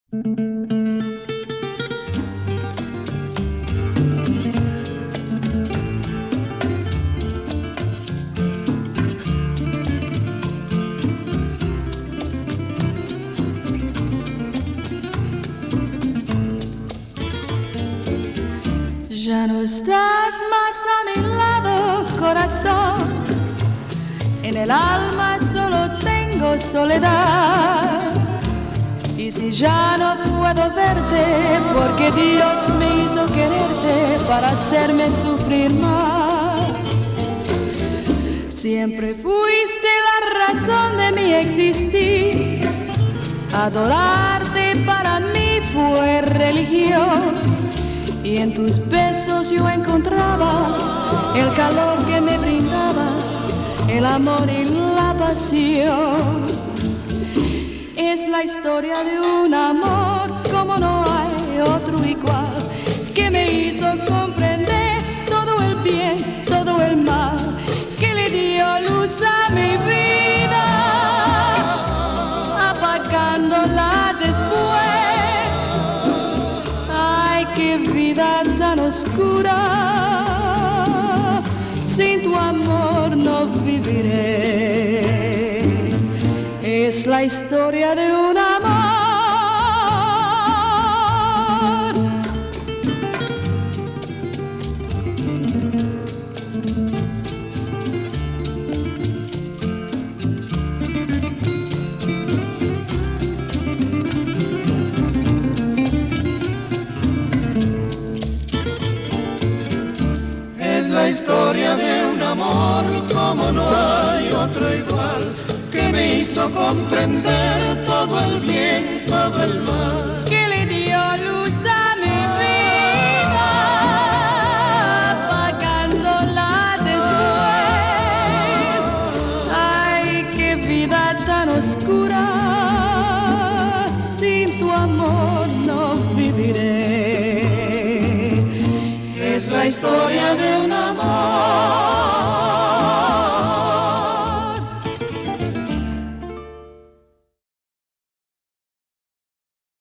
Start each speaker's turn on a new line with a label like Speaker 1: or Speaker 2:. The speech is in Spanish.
Speaker 1: Ya no estás más a mi lado, corazón. En el alma solo tengo soledad. Y si ya no puedo verte, porque Dios me hizo quererte para hacerme sufrir más. Siempre fuiste la razón de mi existir. Adorarte para mí fue religión. Y en tus besos yo encontraba el calor que me brindaba, el amor y la pasión. Es la historia de un amor como no hay otro igual, que me hizo comprender todo el bien, todo el mal, que le dio luz a mi vida, apagándola después. Qué vida tan oscura, sin tu amor no viviré. Es la historia de un amor.
Speaker 2: La historia de un amor como no hay otro igual, que me hizo comprender todo el bien, todo el mal,
Speaker 1: que le dio luz a mi vida, apagándola después. Ay, qué vida tan oscura, sin tu amor no viviré. Es la historia de un amor.